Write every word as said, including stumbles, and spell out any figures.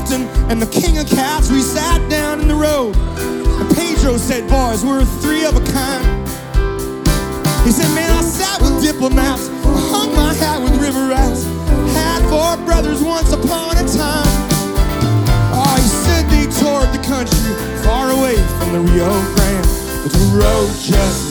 captain and the king of cats, we sat down in the road. And Pedro said, boys, we're three of a kind. He said, man, I sat with diplomats, hung my hat with river rats, had four brothers once upon a time. Oh, he said they toured the country far away from the Rio Grande, but the road just